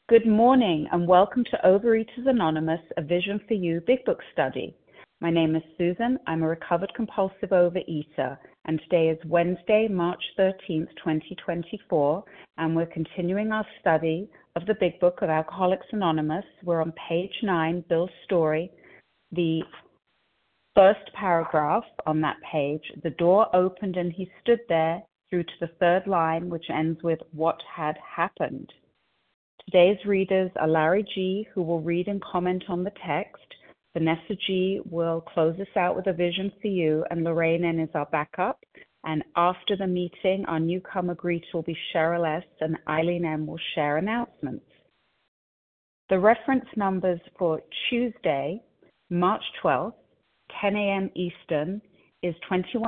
Good morning and welcome to Overeaters Anonymous, a Vision for You Big Book study. My name is Susan. I'm a recovered compulsive overeater, and today is Wednesday, March 13th, 2024, and we're continuing our study of the Big Book of Alcoholics Anonymous. We're on page 9, Bill's story. The first paragraph on that page, the door opened and he stood there, through to the third line, which ends with what had happened. Today's readers are Larry G., who will read and comment on the text. Vanessa G. will close us out with a vision for you, and Lorraine N. is our backup. And after the meeting, our newcomer greeter will be Cheryl S., and Eileen M. will share announcements. The reference numbers for Tuesday, March 12th, 10 a.m. Eastern, is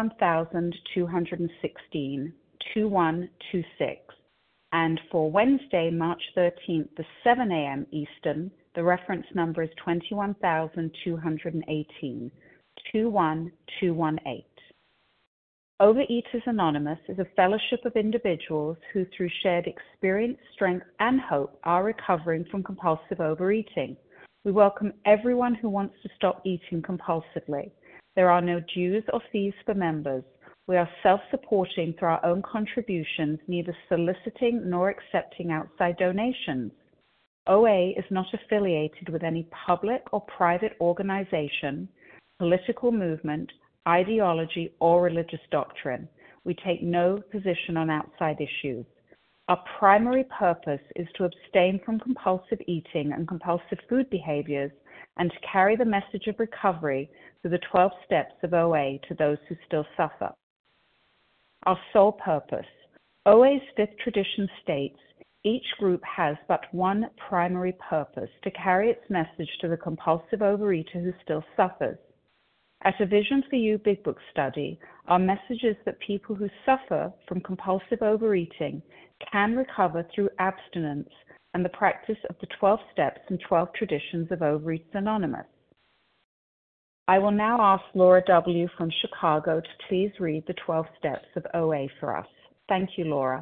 21,216, 2126. And for Wednesday, March 13th, the 7 a.m. Eastern, the reference number is 21,218, 21218. Overeaters Anonymous is a fellowship of individuals who, through shared experience, strength, and hope, are recovering from compulsive overeating. We welcome everyone who wants to stop eating compulsively. There are no dues or fees for members. We are self-supporting through our own contributions, neither soliciting nor accepting outside donations. OA is not affiliated with any public or private organization, political movement, ideology, or religious doctrine. We take no position on outside issues. Our primary purpose is to abstain from compulsive eating and compulsive food behaviors and to carry the message of recovery through the 12 steps of OA to those who still suffer. Our sole purpose. OA's fifth tradition states, each group has but one primary purpose, to carry its message to the compulsive overeater who still suffers. At a Vision for You Big Book study, our message is that people who suffer from compulsive overeating can recover through abstinence and the practice of the 12 steps and 12 traditions of Overeaters Anonymous. I will now ask Laura W. from Chicago to please read the 12 steps of OA for us. Thank you, Laura.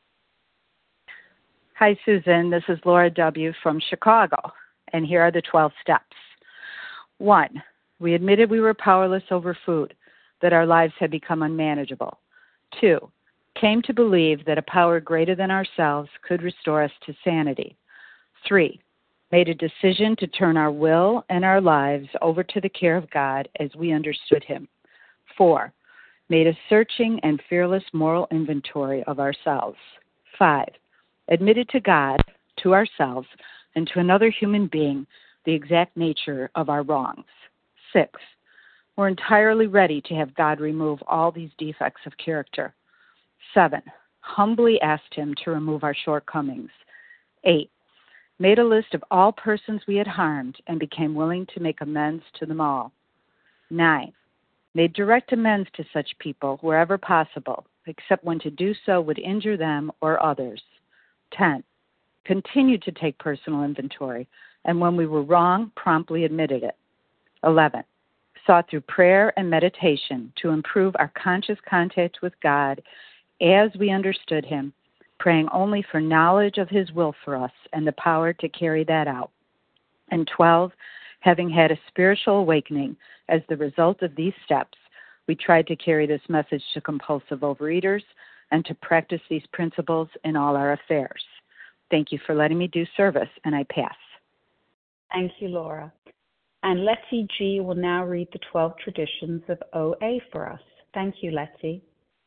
Hi, Susan. This is Laura W. from Chicago, and here are the 12 steps. 1. We admitted we were powerless over food, that our lives had become unmanageable. 2. Came to believe that a power greater than ourselves could restore us to sanity. 3. Made a decision to turn our will and our lives over to the care of God as we understood Him. 4. Made a searching and fearless moral inventory of ourselves. 5. Admitted to God, to ourselves, and to another human being the exact nature of our wrongs. 6. We're entirely ready to have God remove all these defects of character. 7. Humbly asked Him to remove our shortcomings. 8. Made a list of all persons we had harmed and became willing to make amends to them all. 9. Made direct amends to such people wherever possible, except when to do so would injure them or others. 10. Continued to take personal inventory, and when we were wrong, promptly admitted it. 11. Sought through prayer and meditation to improve our conscious contact with God as we understood Him, praying only for knowledge of His will for us and the power to carry that out. And 12, having had a spiritual awakening as the result of these steps, we tried to carry this message to compulsive overeaters and to practice these principles in all our affairs. Thank you for letting me do service, and I pass. Thank you, Laura. And Letty G. will now read the 12 traditions of OA for us. Thank you, Letty.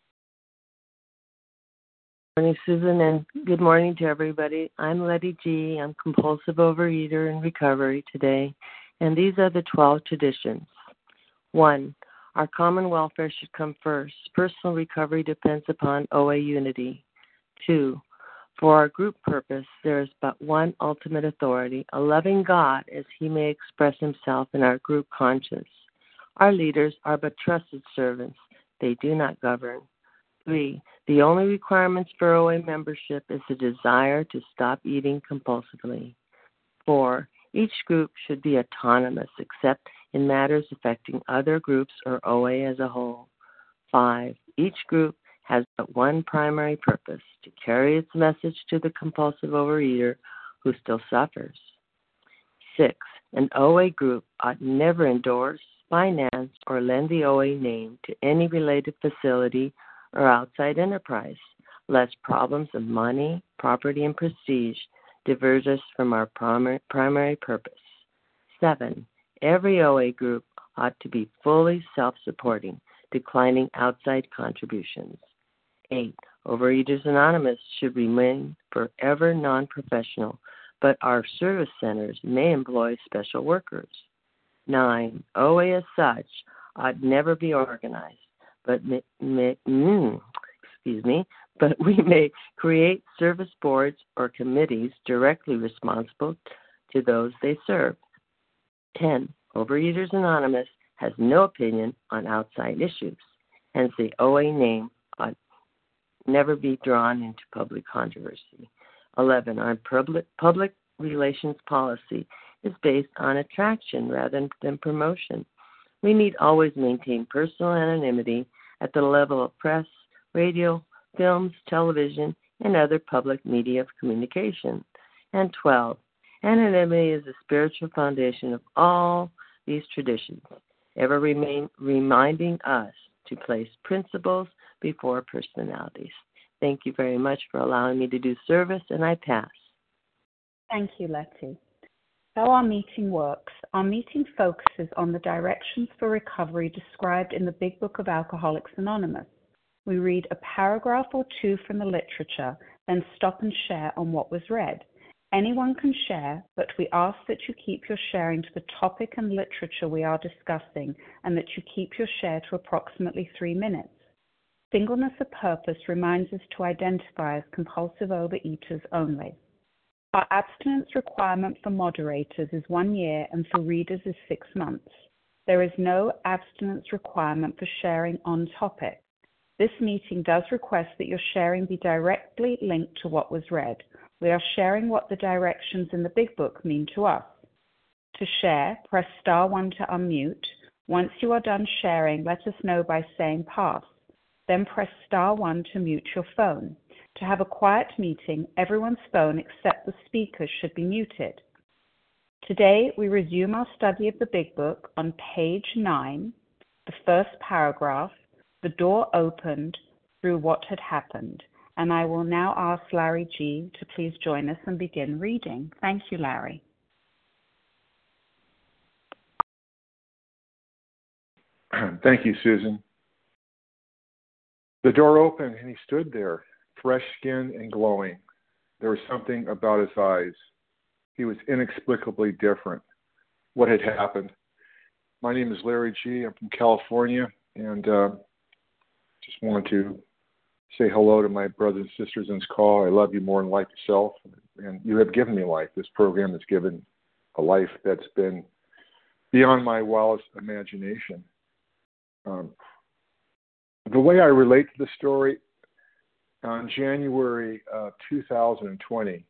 Good morning, Susan, and good morning to everybody. I'm Letty G. I'm compulsive overeater in recovery today, and these are the 12 traditions. 1. Our common welfare should come first. Personal recovery depends upon OA unity. 2. For our group purpose, there is but one ultimate authority, a loving God as He may express Himself in our group conscience. Our leaders are but trusted servants. They do not govern. 3. The only requirements for OA membership is the desire to stop eating compulsively. 4. Each group should be autonomous except in matters affecting other groups or OA as a whole. 5. Each group has but one primary purpose, to carry its message to the compulsive overeater who still suffers. 6. An OA group ought never endorse, finance, or lend the OA name to any related facility or outside enterprise, lest problems of money, property, and prestige divert us from our primary purpose. 7. Every OA group ought to be fully self-supporting, declining outside contributions. 8. Overeaters Anonymous should remain forever non-professional, but our service centers may employ special workers. 9. OA as such ought never be organized, but we may create service boards or committees directly responsible to those they serve. 10. Overeaters Anonymous has no opinion on outside issues, hence the OA name ought never be drawn into public controversy. 11. Our public relations policy is based on attraction rather than promotion. We need always maintain personal anonymity at the level of press, radio, films, television, and other public media of communication. And 12. Anonymity is the spiritual foundation of all these traditions, ever reminding us to place principles before personalities. Thank you very much for allowing me to do service, and I pass. Thank you, Letty. How our meeting works. Our meeting focuses on the directions for recovery described in the Big Book of Alcoholics Anonymous. We read a paragraph or two from the literature, then stop and share on what was read. Anyone can share, but we ask that you keep your sharing to the topic and literature we are discussing, and that you keep your share to approximately 3 minutes. Singleness of purpose reminds us to identify as compulsive overeaters only. Our abstinence requirement for moderators is 1 year and for readers is 6 months. There is no abstinence requirement for sharing on topic. This meeting does request that your sharing be directly linked to what was read. We are sharing what the directions in the Big Book mean to us. To share, press star 1 to unmute. Once you are done sharing, let us know by saying pass. Then press star 1 to mute your phone. To have a quiet meeting, everyone's phone except the speaker should be muted. Today, we resume our study of the Big Book on page 9, the first paragraph, the door opened through what had happened. And I will now ask Larry G. to please join us and begin reading. Thank you, Larry. Thank you, Susan. The door opened and he stood there, fresh-skinned and glowing. There was something about his eyes. He was inexplicably different. What had happened? My name is Larry G. I'm from California, and just wanted to say hello to my brothers and sisters in this call. I love you more than life itself, and you have given me life. This program has given a life that's been beyond my wildest imagination. The way I relate to the story, on January 2020,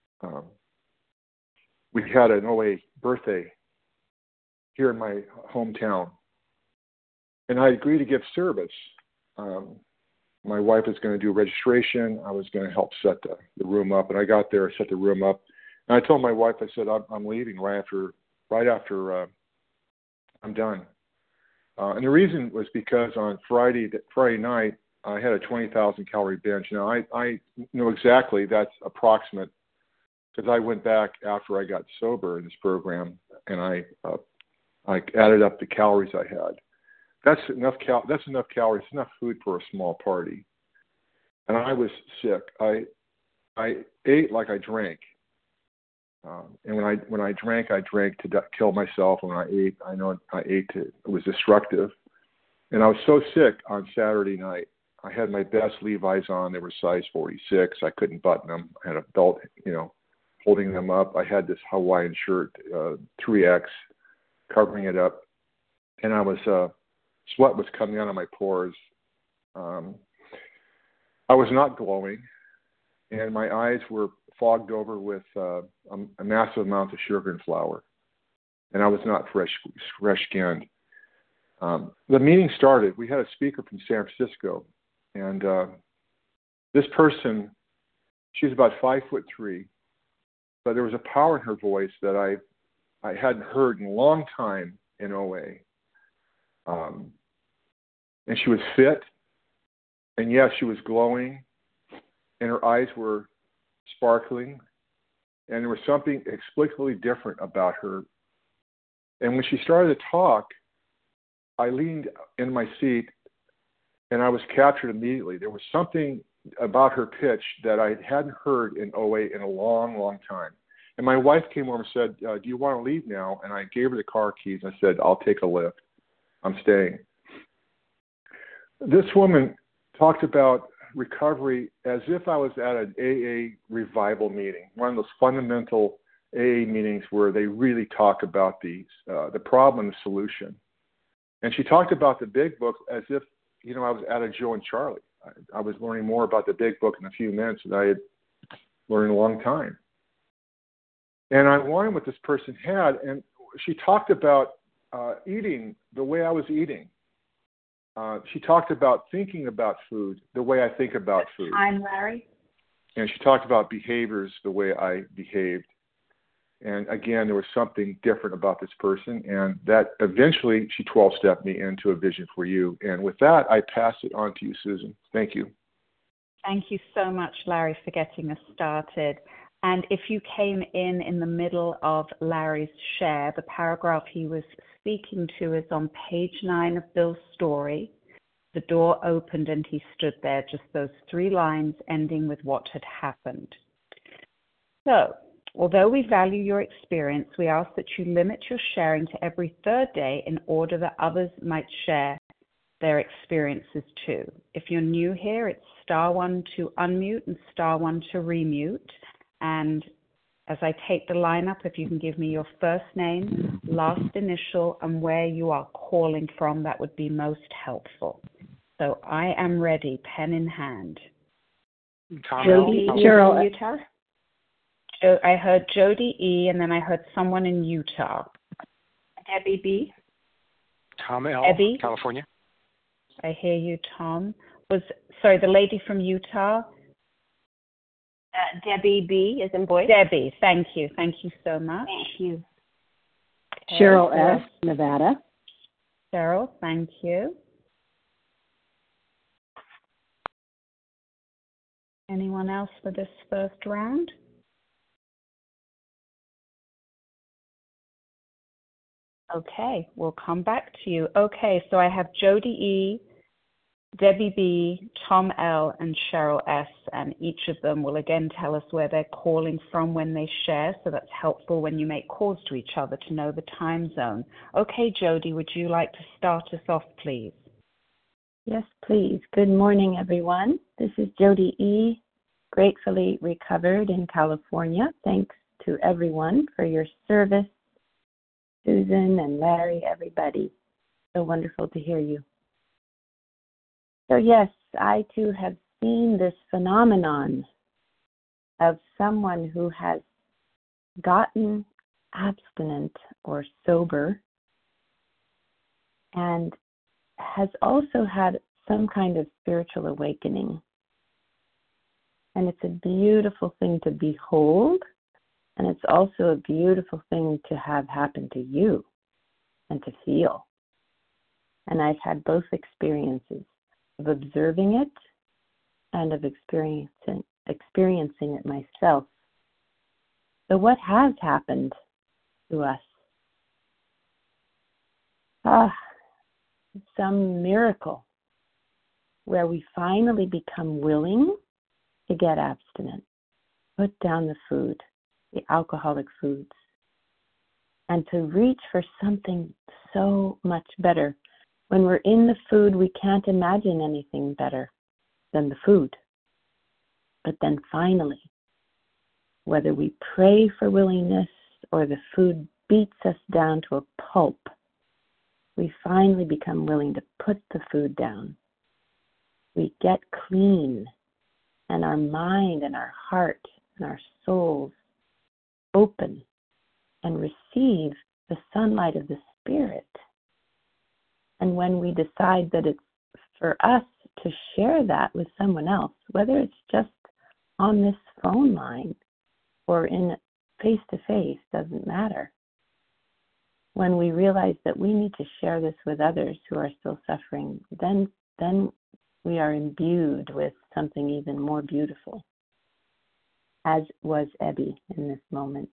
we had an OA birthday here in my hometown, and I agreed to give service. My wife was going to do registration. I was going to help set the room up, and I got there, set the room up, and I told my wife, I said, I'm leaving right after I'm done. And the reason was because on Friday night, I had a 20,000 calorie binge. Now, I know exactly that's approximate because I went back after I got sober in this program, and I added up the calories I had. That's enough calories, enough food for a small party. And I was sick. I ate like I drank. And when I drank to kill myself. When I ate, I know I ate it was destructive. And I was so sick on Saturday night. I had my best Levi's on. They were size 46. I couldn't button them. I had a belt, holding them up. I had this Hawaiian shirt, 3X, covering it up. And I was, sweat was coming out of my pores. I was not glowing. And my eyes were fogged over with a massive amount of sugar and flour. And I was not fresh-skinned. The meeting started. We had a speaker from San Francisco. And this person, she's about 5'3", but there was a power in her voice that I hadn't heard in a long time in OA. And she was fit, and yes, she was glowing, and her eyes were sparkling, and there was something explicitly different about her. And when she started to talk, I leaned in my seat, and I was captured immediately. There was something about her pitch that I hadn't heard in OA in a long, long time. And my wife came over and said, do you want to leave now? And I gave her the car keys. I said, I'll take a lift. I'm staying. This woman talked about recovery as if I was at an AA revival meeting, one of those fundamental AA meetings where they really talk about the problem and the solution. And she talked about the big book as if, I was at a Joe and Charlie. I was learning more about the big book in a few minutes than I had learned in a long time. And I wanted what this person had, and she talked about eating the way I was eating. She talked about thinking about food the way I think about food. Time, Larry. And she talked about behaviors the way I behaved. And again, there was something different about this person, and that eventually she 12-stepped me into a vision for you. And with that, I pass it on to you, Susan. Thank you. Thank you so much, Larry, for getting us started. And if you came in the middle of Larry's share, the paragraph he was speaking to is on page 9 of Bill's story. The door opened and he stood there, just those 3 lines ending with what had happened. So, although we value your experience, we ask that you limit your sharing to every 3rd day in order that others might share their experiences too. If you're new here, it's *1 to unmute and *1 to remute. And as I take the lineup, if you can give me your first name, last initial, and where you are calling from, that would be most helpful. So I am ready, pen in hand. Jody, Cheryl, Utah. I heard Jody E, and then I heard someone in Utah. Debbie B. Tom L, Debbie? California. I hear you, Tom. The lady from Utah. Debbie B as in boy. Debbie, thank you. Thank you so much. Thank you. Okay, Cheryl S., Nevada. Cheryl, thank you. Anyone else for this first round? Okay, we'll come back to you. Okay, so I have Jody E., Debbie B., Tom L., and Cheryl S., and each of them will again tell us where they're calling from when they share, so that's helpful when you make calls to each other to know the time zone. Okay, Jody, would you like to start us off, please? Yes, please. Good morning, everyone. This is Jody E., gratefully recovered in California. Thanks to everyone for your service, Susan and Larry, everybody. So wonderful to hear you. So yes, I too have seen this phenomenon of someone who has gotten abstinent or sober and has also had some kind of spiritual awakening. And it's a beautiful thing to behold, and it's also a beautiful thing to have happen to you and to feel. And I've had both experiences of observing it and of experiencing it myself. So what has happened to us? Some miracle where we finally become willing to get abstinent, put down the food, the alcoholic foods, and to reach for something so much better. When we're in the food, we can't imagine anything better than the food. But then finally, whether we pray for willingness or the food beats us down to a pulp, we finally become willing to put the food down. We get clean, and our mind and our heart and our souls open and receive the sunlight of the Spirit. And when we decide that it's for us to share that with someone else, whether it's just on this phone line or in face to face doesn't matter. When we realize that we need to share this with others who are still suffering, then we are imbued with something even more beautiful, as was Ebby in this moment.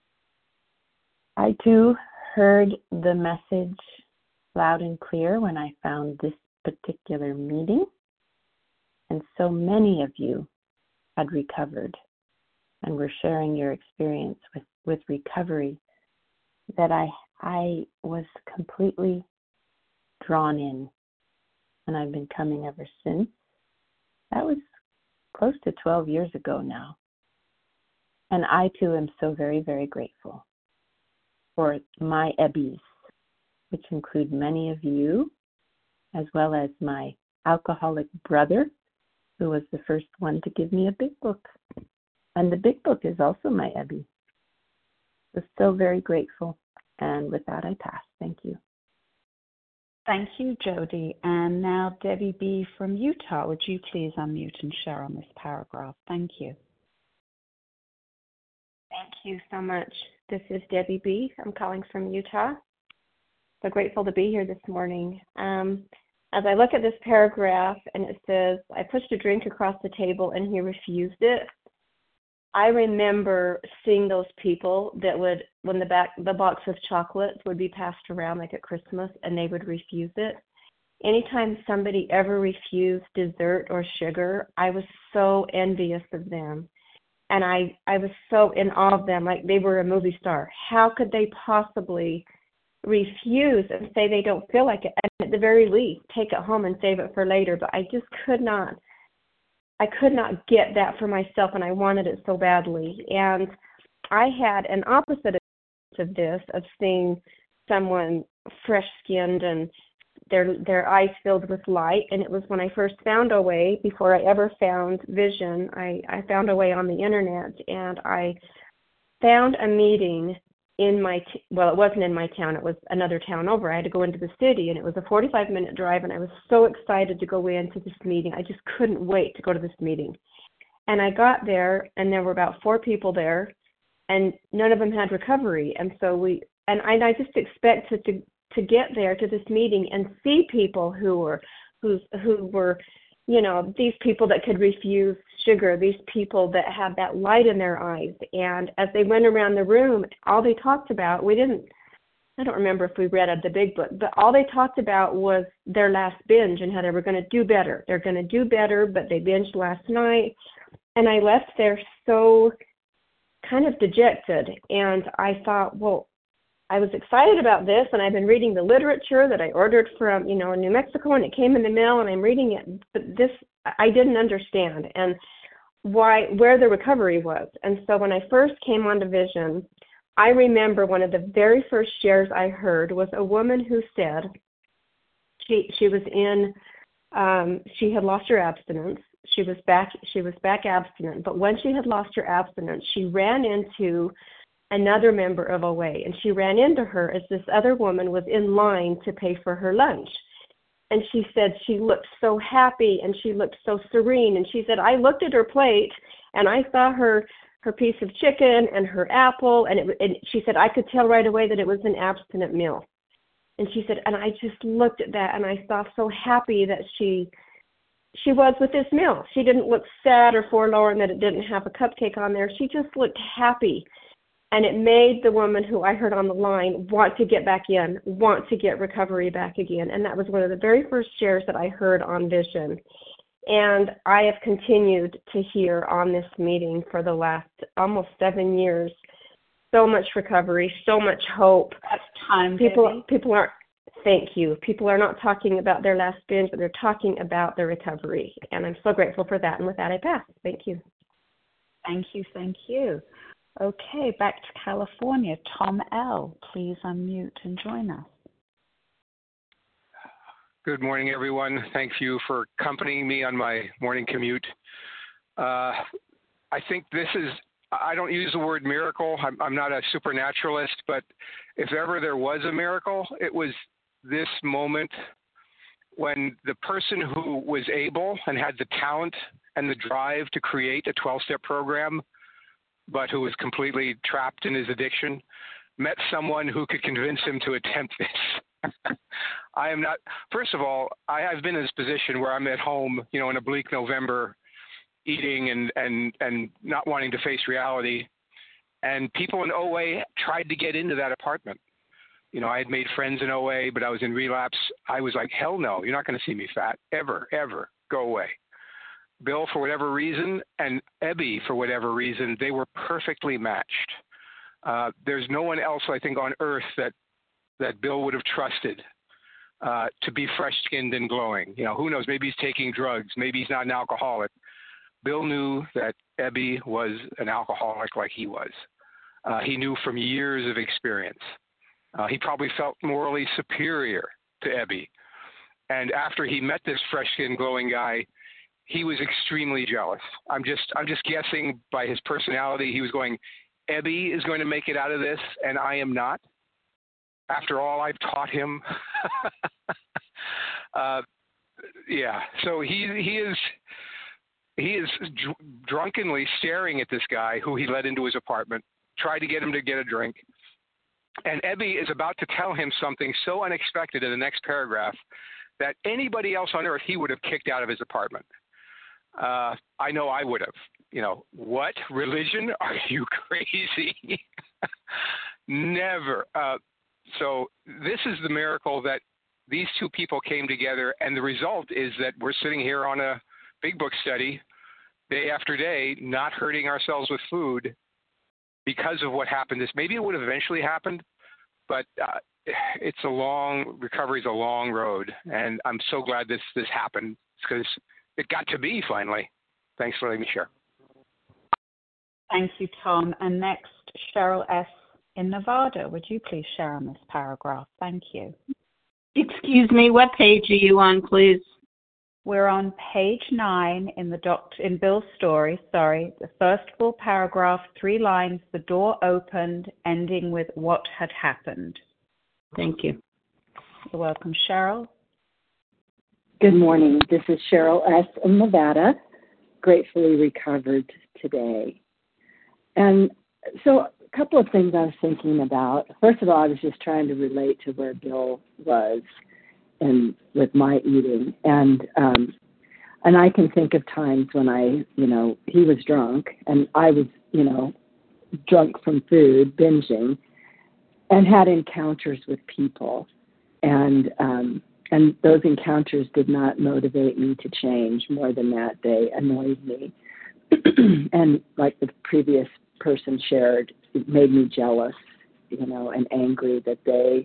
I too heard the message loud and clear when I found this particular meeting, and so many of you had recovered and were sharing your experience with recovery that I was completely drawn in, and I've been coming ever since. That was close to 12 years ago now. And I too am so very, very grateful for my Ebbies, which include many of you, as well as my alcoholic brother, who was the first one to give me a big book. And the big book is also my Ebby. So very grateful. And with that, I pass. Thank you. Thank you, Jody. And now Debbie B. from Utah. Would you please unmute and share on this paragraph? Thank you. Thank you so much. This is Debbie B. I'm calling from Utah. So grateful to be here this morning. As I look at this paragraph and it says, I pushed a drink across the table and he refused it. I remember seeing those people that would, when the box of chocolates would be passed around like at Christmas, and they would refuse it. Anytime somebody ever refused dessert or sugar, I was so envious of them. And I was so in awe of them, like they were a movie star. How could they possibly refuse and say they don't feel like it? And at the very least, take it home and save it for later. But I just could not get that for myself, and I wanted it so badly. And I had an opposite of this, of seeing someone fresh-skinned and their eyes filled with light. And it was when I first found a way, before I ever found Vision, I found a way on the internet, and I found a meeting in it wasn't in my town, it was another town over. I had to go into the city, and it was a 45-minute drive, and I was so excited to go into this meeting. I just couldn't wait to go to this meeting. And I got there, and there were about 4 people there, and none of them had recovery. And so I just expected to get there to this meeting and see people who were, you know, these people that could refuse sugar, these people that had that light in their eyes. And as they went around the room, all they talked about, I don't remember if we read the big book, but all they talked about was their last binge and how they were going to do better. They're going to do better, but they binged last night. And I left there so kind of dejected. And I thought, well, I was excited about this, and I've been reading the literature that I ordered from, New Mexico, and it came in the mail, and I'm reading it. But this, I didn't understand, and where the recovery was. And so when I first came onto Vision, I remember one of the very first shares I heard was a woman who said she was she had lost her abstinence. She was back abstinent, but when she had lost her abstinence, she ran into another member of OA, and she ran into her as this other woman was in line to pay for her lunch. And she said she looked so happy and she looked so serene. And she said, I looked at her plate and I saw her piece of chicken and her apple, and she said, I could tell right away that it was an abstinent meal. And she said, and I just looked at that and I saw so happy that she was with this meal. She didn't look sad or forlorn that it didn't have a cupcake on there. She just looked happy. And it made the woman who I heard on the line want to get back in, want to get recovery back again. And that was one of the very first shares that I heard on Vision. And I have continued to hear on this meeting for the last almost 7 years. So much recovery, so much hope. That's time, people aren't, thank you. People are not talking about their last binge, but they're talking about their recovery. And I'm so grateful for that. And with that, I pass. Thank you. Thank you. Okay, back to California. Tom L., please unmute and join us. Good morning, everyone. Thank you for accompanying me on my morning commute. I think I don't use the word miracle. I'm not a supernaturalist, but if ever there was a miracle, it was this moment when the person who was able and had the talent and the drive to create a 12-step program but who was completely trapped in his addiction, met someone who could convince him to attempt this. I am not, first of all, I've been in this position where I'm at home, in a bleak November, eating and not wanting to face reality. And people in OA tried to get into that apartment. I had made friends in OA, but I was in relapse. I was like, hell no, you're not going to see me fat, ever, go away. Bill, for whatever reason, and Ebby, for whatever reason, they were perfectly matched. There's no one else, I think, on earth that Bill would have trusted to be fresh-skinned and glowing. Who knows? Maybe he's taking drugs. Maybe he's not an alcoholic. Bill knew that Ebby was an alcoholic like he was. He knew from years of experience. He probably felt morally superior to Ebby. And after he met this fresh-skinned, glowing guy, he was extremely jealous. I'm just guessing by his personality, he was going, Ebby is going to make it out of this, and I am not. After all I've taught him. Yeah. So he is drunkenly staring at this guy who he led into his apartment, tried to get him to get a drink. And Ebby is about to tell him something so unexpected in the next paragraph that anybody else on earth he would have kicked out of his apartment. I know I would have. What? Religion? Are you crazy? Never. So this is the miracle that these two people came together, and the result is that we're sitting here on a big book study day after day, not hurting ourselves with food because of what happened. Maybe it would have eventually happened, but recovery's a long road, and I'm so glad this happened because it got to be finally. Thanks for letting me share. Thank you, Tom. And next, Cheryl S. in Nevada. Would you please share on this paragraph? Thank you. Excuse me, what page are you on, please? We're on page 9 in Bill's story, the first full paragraph, 3 lines, the door opened, ending with what had happened. Thank you. You're welcome, Cheryl. Good morning. This is Cheryl S. in Nevada, gratefully recovered today. And so a couple of things I was thinking about. First of all, I was just trying to relate to where Bill was and with my eating. And I can think of times when he was drunk and I was, drunk from food, binging, and had encounters with people. And those encounters did not motivate me to change. More than that, they annoyed me. And like the previous person shared, it made me jealous, and angry that they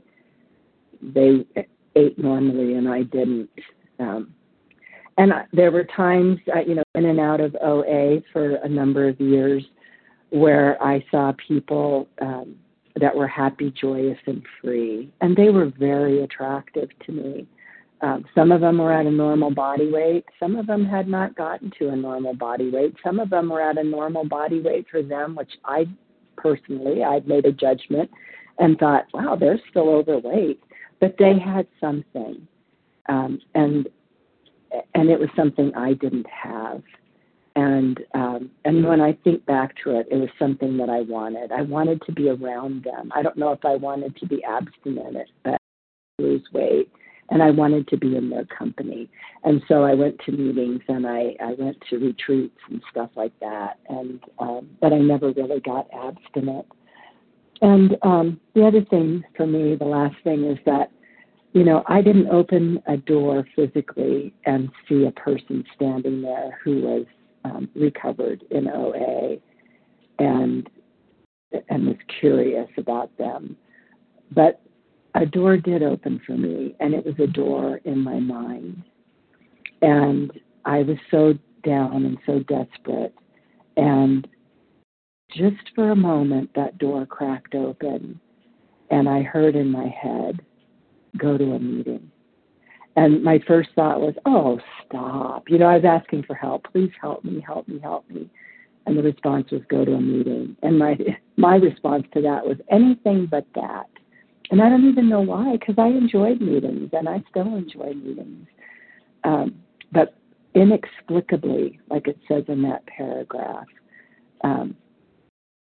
ate normally and I didn't. And there were times, in and out of OA for a number of years where I saw people that were happy, joyous, and free. And they were very attractive to me. Some of them were at a normal body weight. Some of them had not gotten to a normal body weight. Some of them were at a normal body weight for them, which I'd made a judgment and thought, wow, they're still overweight. But they had something. And it was something I didn't have. And when I think back to it, it was something that I wanted. I wanted to be around them. I don't know if I wanted to be abstinent, but lose weight. And I wanted to be in their company. And so I went to meetings and I went to retreats and stuff like that. And but I never really got abstinent. And the other thing for me, the last thing is that, I didn't open a door physically and see a person standing there who was recovered in OA and was curious about them. But a door did open for me, and it was a door in my mind. And I was so down and so desperate. And just for a moment, that door cracked open, and I heard in my head, go to a meeting. And my first thought was, oh, stop. I was asking for help. Please help me, help me, help me. And the response was, go to a meeting. And my response to that was anything but that. And I don't even know why, because I enjoyed meetings, and I still enjoy meetings. But inexplicably, like it says in that paragraph,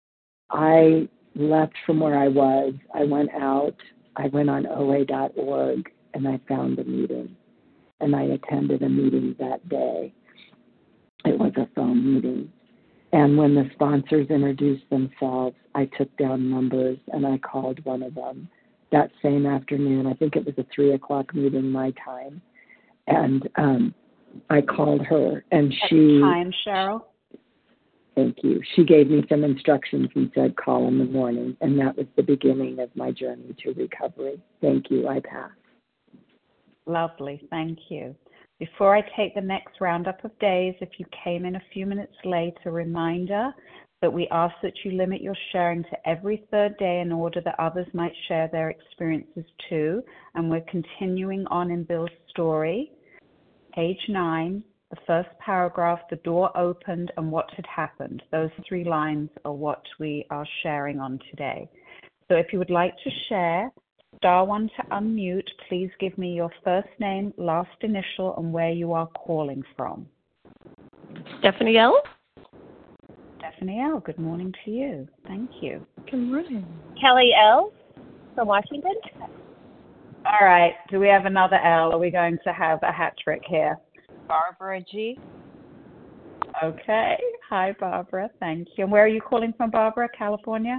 I left from where I was. I went out. I went on OA.org, and I found a meeting. And I attended a meeting that day. It was a phone meeting. And when the sponsors introduced themselves, I took down numbers, and I called one of them that same afternoon. I think it was a 3 o'clock meeting my time. And I called her, and she... What time, Cheryl? Thank you. She gave me some instructions and said, call in the morning. And that was the beginning of my journey to recovery. Thank you. I pass. Lovely. Thank you. Before I take the next roundup of days, if you came in a few minutes late, a reminder that we ask that you limit your sharing to every third day in order that others might share their experiences too. And we're continuing on in Bill's story. Page 9. The first paragraph, the door opened and what had happened. Those 3 lines are what we are sharing on today. So if you would like to share, *1 to unmute. Please give me your first name, last initial, and where you are calling from. Stephanie L. Stephanie L., good morning to you. Thank you. Good morning. Kelly L. from Washington. All right. Do we have another L? Are we going to have a hat trick here? Barbara G. Okay. Hi, Barbara. Thank you. And where are you calling from, Barbara? California?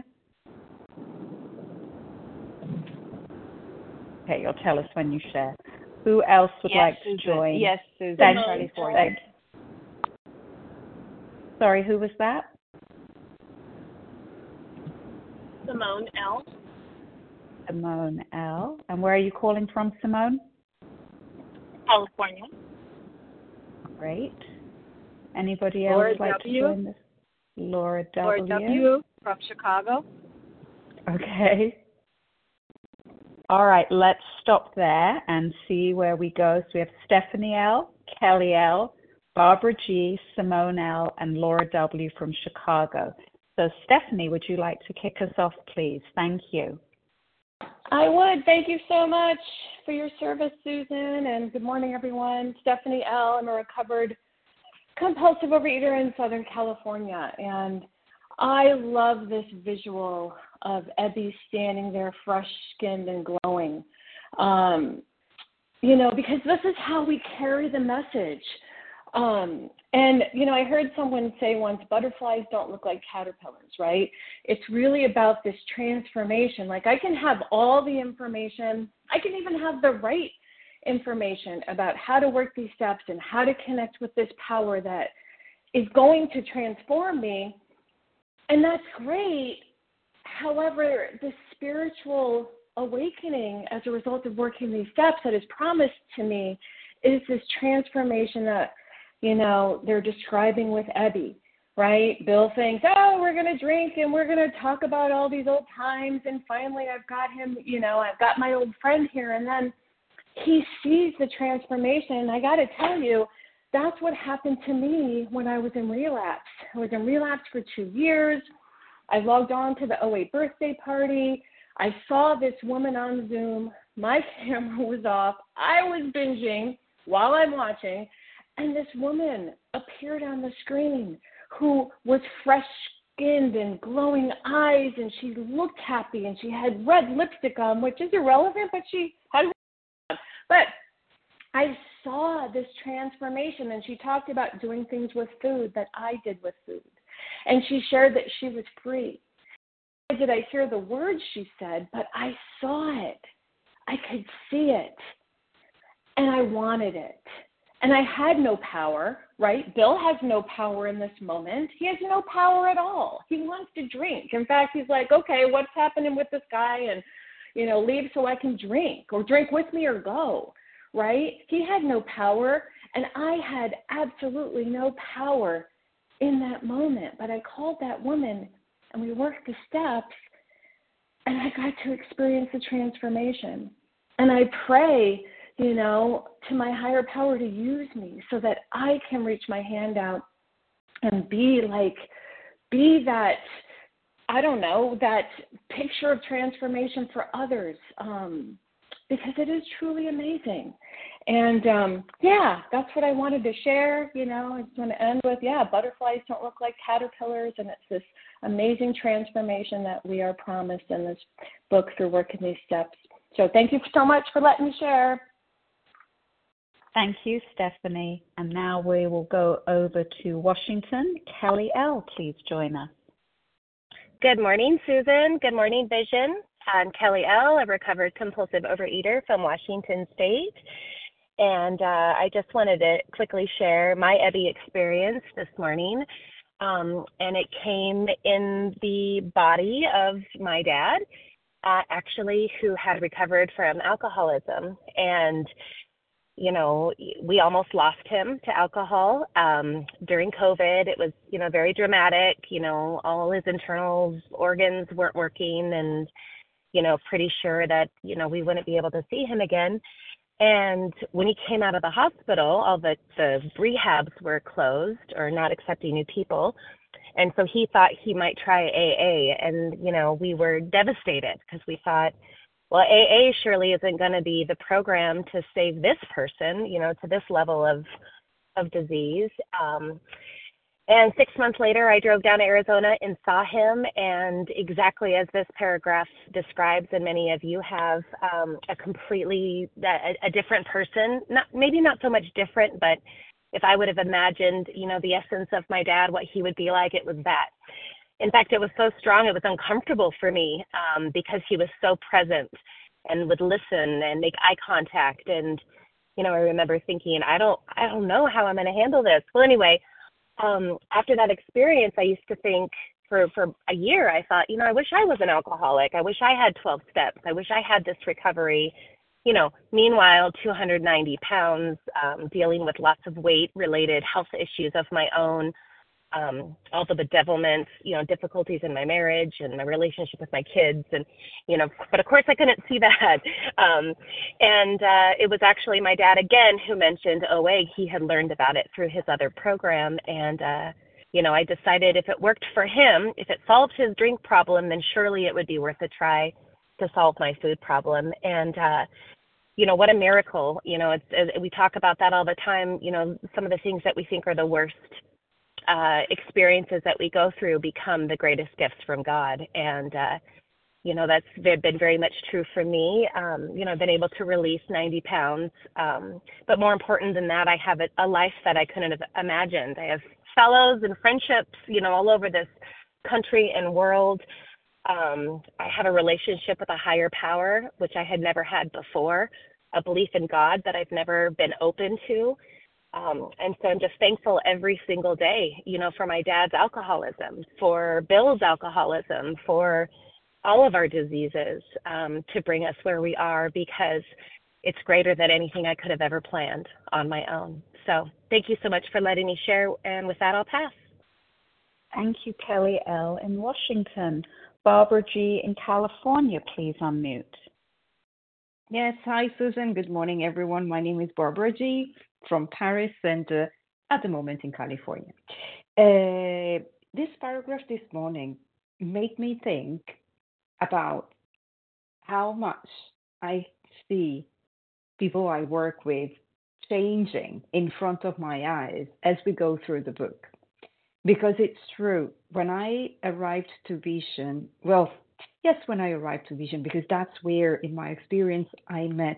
Okay, you'll tell us when you share. Who else would like to join? Yes, Susan. Thank you. Sorry, who was that? Simone L. Simone L. And where are you calling from, Simone? California. Great. Anybody else Laura like W. to join this? Laura W. Laura W. from Chicago. Okay. All right, let's stop there and see where we go. So we have Stephanie L., Kelly L., Barbara G., Simone L., and Laura W. from Chicago. So Stephanie, would you like to kick us off, please? Thank you. I would. Thank you so much for your service, Susan, and good morning, everyone. Stephanie L. I'm a recovered compulsive overeater in Southern California, and I love this visual of Ebby standing there fresh-skinned and glowing, because this is how we carry the message. I heard someone say once, butterflies don't look like caterpillars, right? It's really about this transformation. Like, I can have all the information. I can even have the right information about how to work these steps and how to connect with this power that is going to transform me. And that's great. However, the spiritual awakening as a result of working these steps that is promised to me is this transformation that, they're describing with Ebby, right? Bill thinks, we're going to drink and we're going to talk about all these old times. And finally, I've got him, I've got my old friend here. And then he sees the transformation. And I got to tell you, that's what happened to me when I was in relapse. I was in relapse for 2 years. I logged on to the OA birthday party. I saw this woman on Zoom. My camera was off. I was binging while I'm watching. And this woman appeared on the screen who was fresh-skinned and glowing eyes, and she looked happy, and she had red lipstick on, which is irrelevant, but she had on. But I saw this transformation, and she talked about doing things with food that I did with food. And she shared that she was free. Did I hear the words she said, but I saw it. I could see it. And I wanted it. And I had no power, right? Bill has no power in this moment. He has no power at all. He wants to drink. In fact, he's like, okay, what's happening with this guy? And, leave so I can drink, or drink with me or go, right? He had no power, and I had absolutely no power in that moment. But I called that woman, and we worked the steps, and I got to experience the transformation. And I pray, to my higher power to use me so that I can reach my hand out and be that, that picture of transformation for others, because it is truly amazing. And yeah, that's what I wanted to share. I just want to end with, butterflies don't look like caterpillars, and it's this amazing transformation that we are promised in this book through working these steps. So thank you so much for letting me share. Thank you, Stephanie. And now we will go over to Washington. Kelly L., please join us. Good morning, Susan. Good morning, Vision. I'm Kelly L., a recovered compulsive overeater from Washington State. And I just wanted to quickly share my EBI experience this morning. And it came in the body of my dad, actually, who had recovered from alcoholism. And we almost lost him to alcohol during COVID. It was, very dramatic. All his internal organs weren't working, and, pretty sure that, we wouldn't be able to see him again. And when he came out of the hospital, all the rehabs were closed or not accepting new people. And so he thought he might try AA. And, we were devastated because we thought, well, AA surely isn't going to be the program to save this person, to this level of disease. And 6 months later, I drove down to Arizona and saw him. And exactly as this paragraph describes, and many of you have, a completely a different person, maybe not so much different, but if I would have imagined, the essence of my dad, what he would be like, it was that. In fact, it was so strong, it was uncomfortable for me because he was so present and would listen and make eye contact. And, I remember thinking, I don't know how I'm going to handle this. Well, anyway, after that experience, I used to think for a year, I thought, I wish I was an alcoholic. I wish I had 12 steps. I wish I had this recovery. Meanwhile, 290 pounds, dealing with lots of weight-related health issues of my own, all the bedevilments, difficulties in my marriage and my relationship with my kids. And, but of course I couldn't see that. And it was actually my dad again who mentioned OA. He had learned about it through his other program. And, I decided if it worked for him, if it solved his drink problem, then surely it would be worth a try to solve my food problem. And, what a miracle. We talk about that all the time. Some of the things that we think are the worst experiences that we go through become the greatest gifts from God. And, that's been very much true for me. I've been able to release 90 pounds. But more important than that, I have a life that I couldn't have imagined. I have fellows and friendships, all over this country and world. I have a relationship with a higher power, which I had never had before, a belief in God that I've never been open to. And so I'm just thankful every single day, for my dad's alcoholism, for Bill's alcoholism, for all of our diseases, to bring us where we are, because it's greater than anything I could have ever planned on my own. So thank you so much for letting me share. And with that, I'll pass. Thank you, Kelly L. in Washington. Barbara G. in California, please unmute. Yes, hi, Susan. Good morning, everyone. My name is Barbara G. from Paris and at the moment in California. This paragraph this morning made me think about how much I see people I work with changing in front of my eyes as we go through the book. Because it's true, when I arrived to Vision, when I arrived to Vision, because that's where, in my experience, I met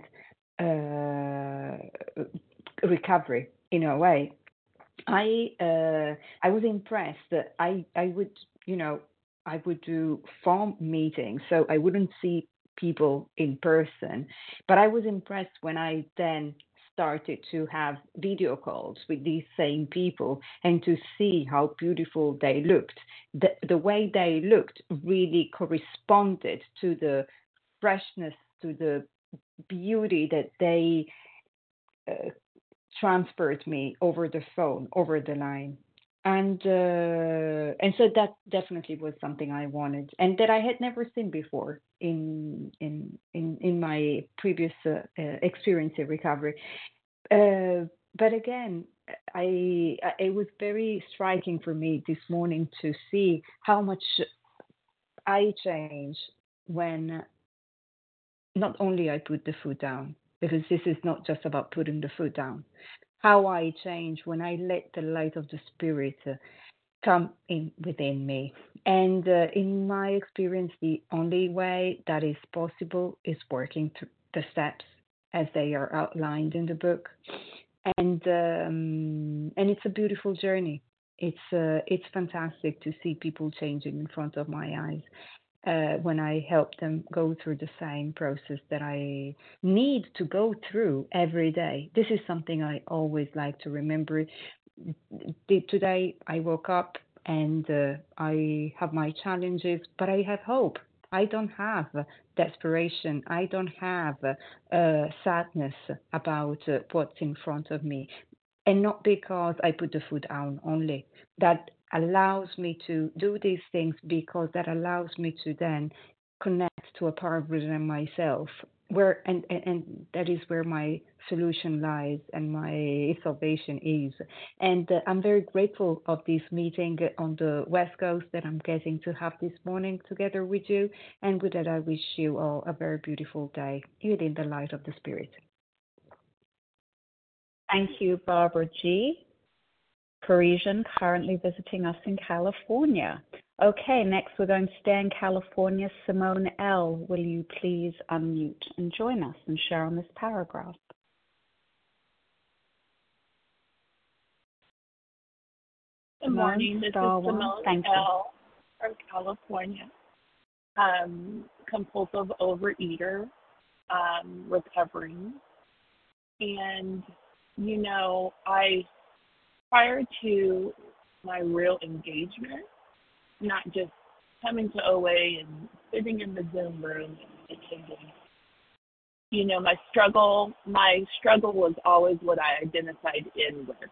recovery in a way. I was impressed that I would do phone meetings, so I wouldn't see people in person. But I was impressed when I then started to have video calls with these same people and to see how beautiful they looked. The way they looked really corresponded to the freshness, to the beauty that they transferred me over the phone, over the line. And so that definitely was something I wanted, and that I had never seen before in my previous experience in recovery. But again, it was very striking for me this morning to see how much I changed when not only I put the food down, because this is not just about putting the food down. How I change when I let the light of the Spirit come in within me. And in my experience, the only way that is possible is working through the steps as they are outlined in the book. And it's a beautiful journey. It's fantastic to see people changing in front of my eyes when I help them go through the same process that I need to go through every day. This is something I always like to remember. Today I woke up and I have my challenges, but I have hope. I don't have desperation. I don't have sadness about what's in front of me. And not because I put the food down only. That allows me to do these things because that allows me to then connect to a part within myself where and that is where my solution lies and my salvation is. And I'm very grateful of this meeting on the West Coast that I'm getting to have this morning together with you. And with that, I wish you all a very beautiful day within the light of the Spirit. Thank you, Barbara G. Parisian, currently visiting us in California. Okay, next we're going to stay in California. Simone L., will you please unmute and join us and share on this paragraph? Good morning. This is Simone L. from California. Compulsive overeater, recovering. And, you know, prior to my real engagement, not just coming to OA and sitting in the Zoom room and attending, you know, my struggle was always what I identified in with.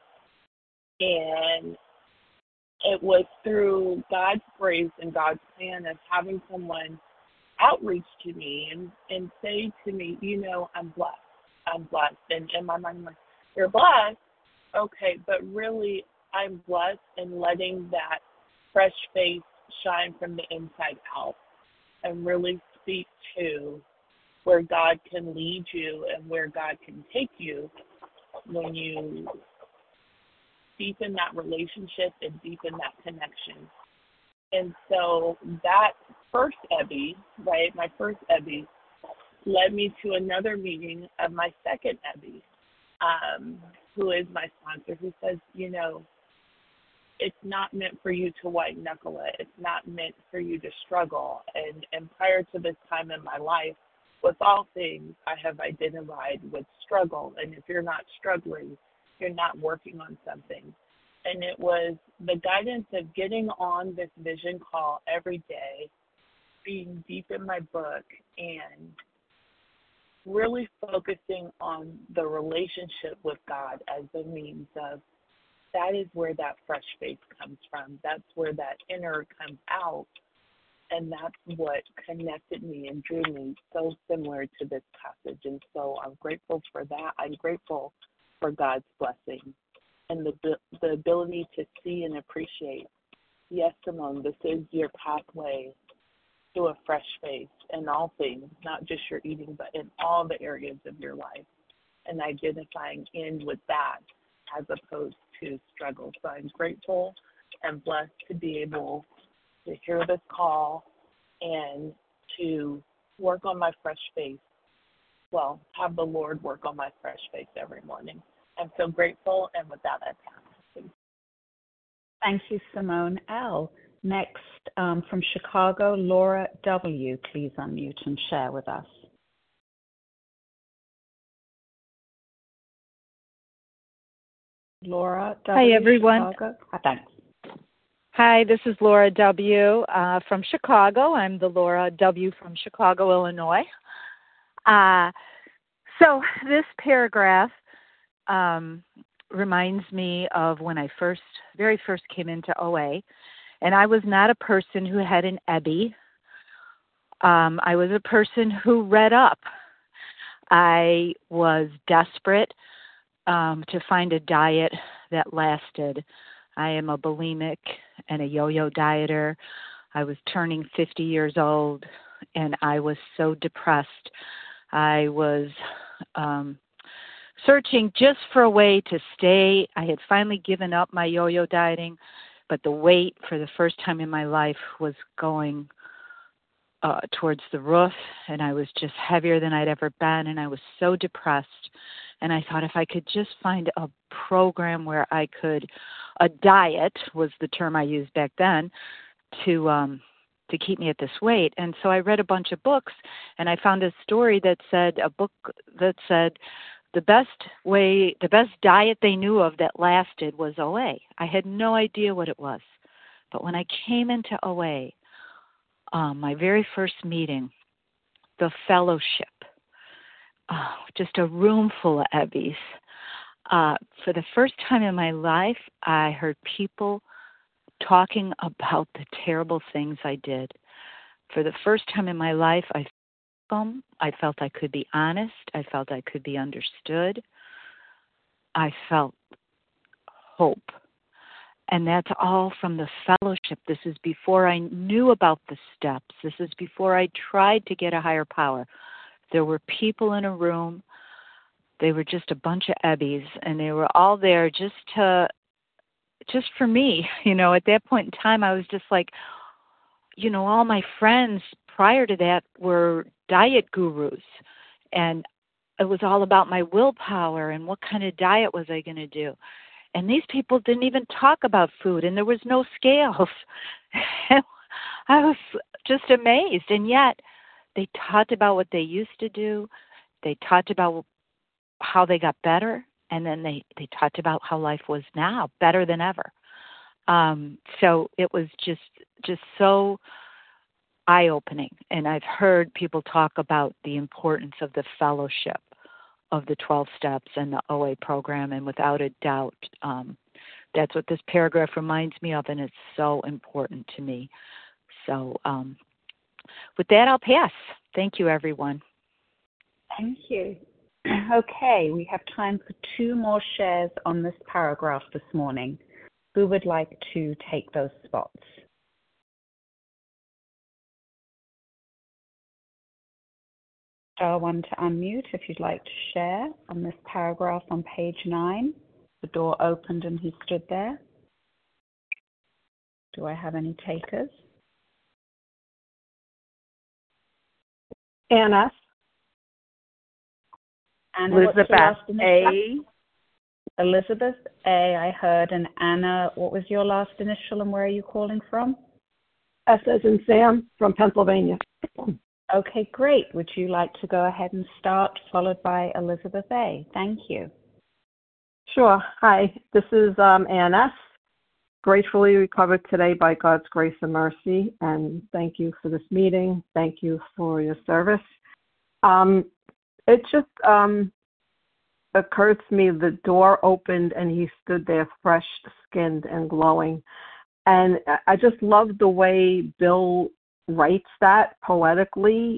And it was through God's grace and God's plan of having someone outreach to me and say to me, you know, I'm blessed. And in my mind, I'm like, you're blessed? Okay, but really, I'm blessed in letting that fresh face shine from the inside out and really speak to where God can lead you and where God can take you when you deepen that relationship and deepen that connection. And so that first Ebby, right, my first Ebby, led me to another meeting of my second Ebby, who is my sponsor, who says, you know, it's not meant for you to white knuckle it. It's not meant for you to struggle. And prior to this time in my life, with all things, I have identified with struggle. And if you're not struggling, you're not working on something. And it was the guidance of getting on this vision call every day, being deep in my book, and really focusing on the relationship with God as a means of, that is where that fresh faith comes from. That's where that inner comes out. And that's what connected me and drew me so similar to this passage. And so I'm grateful for that. I'm grateful for God's blessing and the ability to see and appreciate. Yes, Simone, this is your pathway to a fresh faith in all things, not just your eating, but in all the areas of your life, and identifying in with that as opposed to struggle. So I'm grateful and blessed to be able to hear this call and to work on my fresh faith. Well, have the Lord work on my fresh faith every morning. I'm so grateful, and with that, I pass. Thank you, Simone L. Next, from Chicago, Laura W. Please unmute and share with us. Laura W. Hi, everyone. Chicago. Thanks. Hi, this is Laura W. From Chicago. I'm the Laura W. from Chicago, Illinois. So this paragraph reminds me of when I very first came into OA, and I was not a person who had an Ebby. I was a person who read up. I was desperate to find a diet that lasted. I am a bulimic and a yo-yo dieter. I was turning 50 years old, and I was so depressed. I was searching just for a way to stay. I had finally given up my yo-yo dieting, but the weight for the first time in my life was going towards the roof, and I was just heavier than I'd ever been, and I was so depressed. And I thought if I could just find a program where I could, a diet was the term I used back then, to keep me at this weight. And so I read a bunch of books, and I found a story that said, a book that said the best diet they knew of that lasted was OA. I had no idea what it was. But when I came into OA, my very first meeting, the fellowship, just a room full of Ebbies. For the first time in my life, I heard people talking about the terrible things I did. For the first time in my life, I felt I could be honest. I felt I could be understood. I felt hope. And that's all from the fellowship. This is before I knew about the steps. This is before I tried to get a higher power. There were people in a room. They were just a bunch of Ebbies, and they were all there just for me. At that point in time, I was just like, all my friends prior to that were diet gurus, and it was all about my willpower and what kind of diet was I going to do. And these people didn't even talk about food, and there was no scales. I was just amazed. And yet they talked about what they used to do. They talked about how they got better, and then they talked about how life was now, better than ever. So it was just so eye-opening. And I've heard people talk about the importance of the fellowship of the 12 steps and the OA program, and without a doubt, that's what this paragraph reminds me of, and it's so important to me. So with that, I'll pass. Thank you, everyone. Thank you. Okay, we have time for 2 more shares on this paragraph this morning. Who would like to take those spots? Star 1 to unmute if you'd like to share on this paragraph on page 9. The door opened and he stood there. Do I have any takers? Anna. Elizabeth A. Elizabeth A. I heard. And Anna, what was your last initial and where are you calling from? S as in Sam, from Pennsylvania. Okay, great. Would you like to go ahead and start, followed by Elizabeth A.? Thank you. Sure. Hi, this is Ann S. Gratefully recovered today by God's grace and mercy, and thank you for this meeting. Thank you for your service. It just occurred to me the door opened and he stood there fresh-skinned and glowing. And I just love the way Bill writes that poetically.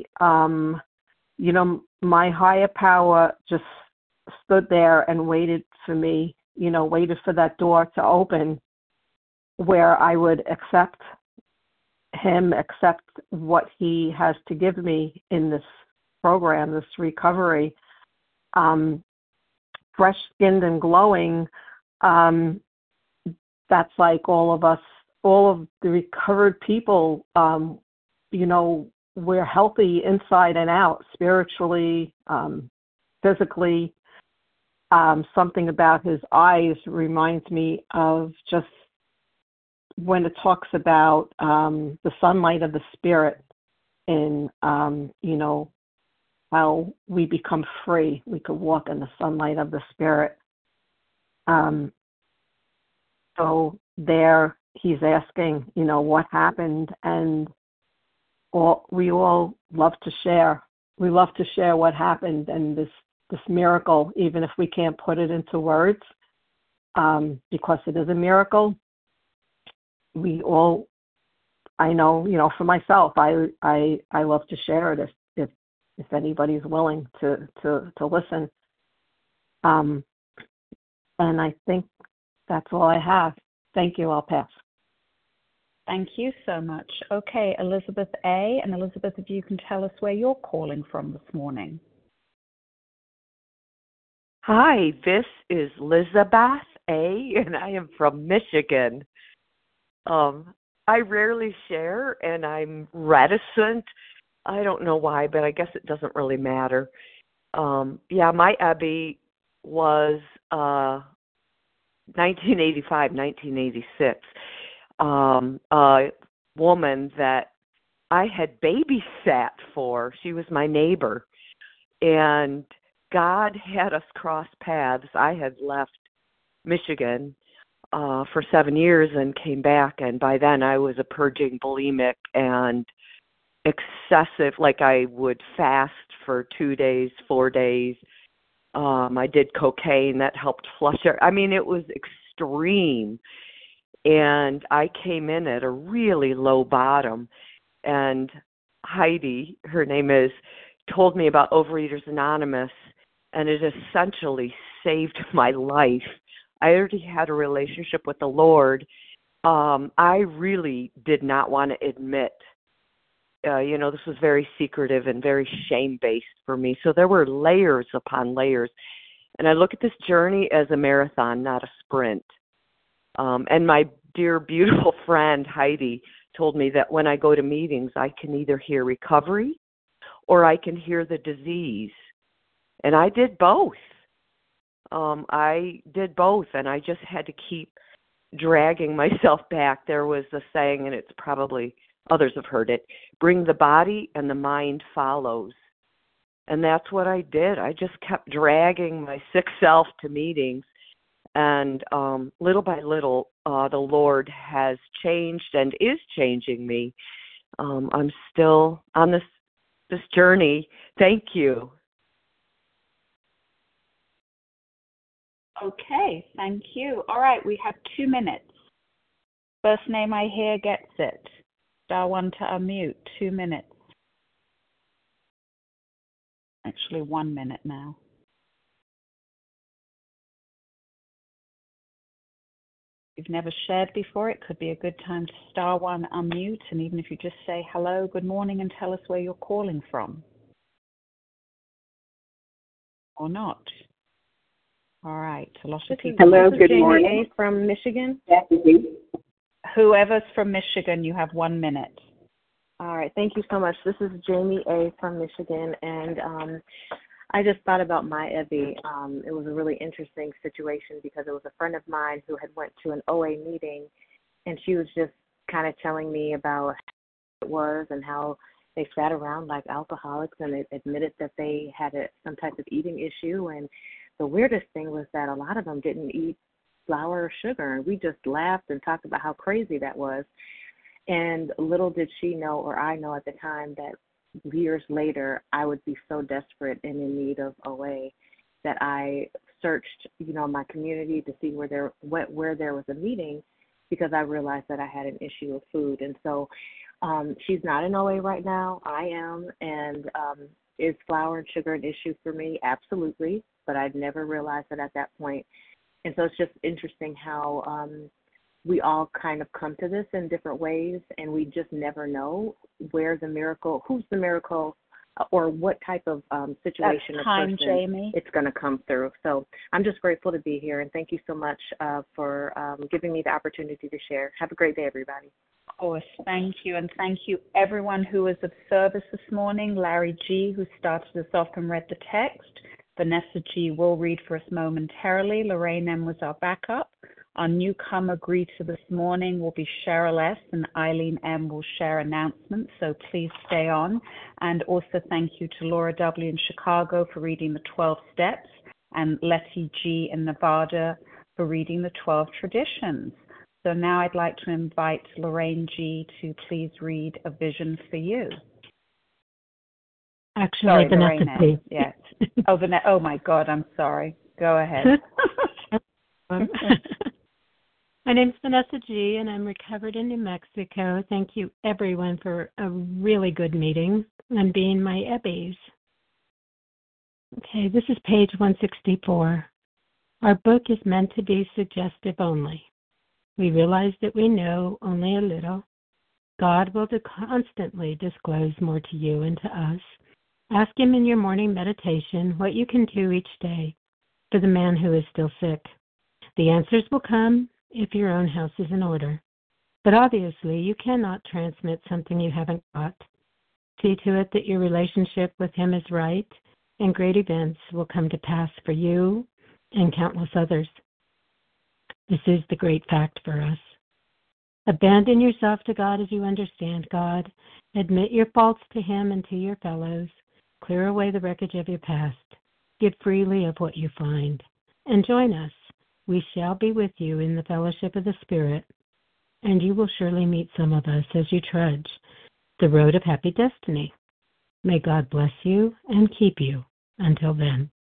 My higher power just stood there and waited for me, waited for that door to open where I would accept him, accept what he has to give me in this program, this recovery. Fresh-skinned and glowing, that's like all of us, all of the recovered people, we're healthy inside and out, spiritually, physically. Something about his eyes reminds me of just when it talks about the sunlight of the spirit and, how we become free. We could walk in the sunlight of the spirit. So there he's asking, what happened, and we all love to share. We love to share what happened and this miracle, even if we can't put it into words, because it is a miracle. We all, I know, for myself, I love to share it if anybody's willing to listen. And I think that's all I have. Thank you. I'll pass. Thank you so much. Okay, Elizabeth A. And Elizabeth, if you can tell us where you're calling from this morning. Hi, this is Lizabeth A., and I am from Michigan. I rarely share, and I'm reticent. I don't know why, but I guess it doesn't really matter. My Ebby was 1985, 1986. A woman that I had babysat for. She was my neighbor. And God had us cross paths. I had left Michigan for 7 years and came back. And by then I was a purging bulimic and excessive, like I would fast for 2 days, 4 days. I did cocaine that helped flush it. I mean, it was extreme. And I came in at a really low bottom. And Heidi, her name is, told me about Overeaters Anonymous, and it essentially saved my life. I already had a relationship with the Lord. I really did not want to admit, this was very secretive and very shame-based for me. So there were layers upon layers. And I look at this journey as a marathon, not a sprint. And my dear, beautiful friend, Heidi, told me that when I go to meetings, I can either hear recovery or I can hear the disease. And I did both. And I just had to keep dragging myself back. There was a saying, and it's probably others have heard it, bring the body and the mind follows. And that's what I did. I just kept dragging my sick self to meetings. And little by little, the Lord has changed and is changing me. I'm still on this journey. Thank you. Okay, thank you. All right, we have 2 minutes. First name I hear gets it. Star 1 to unmute. 2 minutes. Actually, 1 minute now. If you've never shared before, it could be a good time to star 1, unmute, and even if you just say hello, good morning, and tell us where you're calling from. Or not. All right, a lot of people. Hello, good morning. Jamie A. from Michigan. Whoever's from Michigan, you have 1 minute. All right, thank you so much. This is Jamie A. from Michigan, and I just thought about my Ebby. It was a really interesting situation because it was a friend of mine who had went to an OA meeting, and she was just kind of telling me about how it was and how they sat around like alcoholics and they admitted that they had some type of eating issue. And the weirdest thing was that a lot of them didn't eat flour or sugar, and we just laughed and talked about how crazy that was. And little did she know, or I know at the time, that years later I would be so desperate and in need of OA that I searched, my community to see where there was a meeting, because I realized that I had an issue with food. And so she's not in OA right now. I am. And is flour and sugar an issue for me? Absolutely. But I'd never realized it at that point. And so it's just interesting how we all kind of come to this in different ways, and we just never know who's the miracle, or what type of situation or person Jamie. It's going to come through. So I'm just grateful to be here, and thank you so much for giving me the opportunity to share. Have a great day, everybody. Of course, thank you, and thank you everyone who was of service this morning. Larry G., who started us off and read the text. Vanessa G. will read for us momentarily. Lorraine M. was our backup. Our newcomer greeter this morning will be Cheryl S., and Eileen M. will share announcements, so please stay on. And also thank you to Laura W. in Chicago for reading the 12 steps, and Letty G. in Nevada for reading the 12 traditions. So now I'd like to invite Lorraine G. to please read A Vision for You. Actually, sorry, Vanessa P. Yes. Oh my God, I'm sorry. Go ahead. My name's Vanessa G., and I'm recovered in New Mexico. Thank you, everyone, for a really good meeting and being my Ebbies. Okay, this is page 164. Our book is meant to be suggestive only. We realize that we know only a little. God will constantly disclose more to you and to us. Ask Him in your morning meditation what you can do each day for the man who is still sick. The answers will come if your own house is in order. But obviously, you cannot transmit something you haven't got. See to it that your relationship with him is right, and great events will come to pass for you and countless others. This is the great fact for us. Abandon yourself to God as you understand God. Admit your faults to him and to your fellows. Clear away the wreckage of your past. Give freely of what you find. And join us. We shall be with you in the fellowship of the Spirit, and you will surely meet some of us as you trudge the road of happy destiny. May God bless you and keep you until then.